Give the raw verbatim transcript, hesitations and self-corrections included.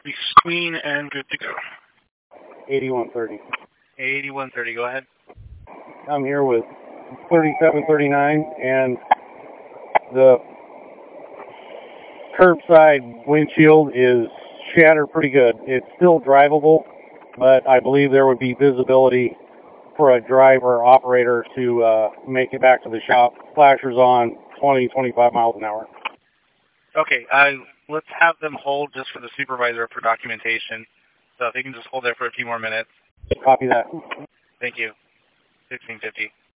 be clean and good to go. eighty-one thirty. eighty-one thirty, go ahead. I'm here with thirty-seven thirty-nine, and the curbside windshield is shattered pretty good. It's still drivable, but I believe there would be visibility for a driver operator to uh, make it back to the shop. Flashers on twenty, twenty-five miles an hour. Okay, uh, let's have them hold just for the supervisor for documentation. So if they can just hold there for a few more minutes. Copy that. Thank you. sixteen fifty.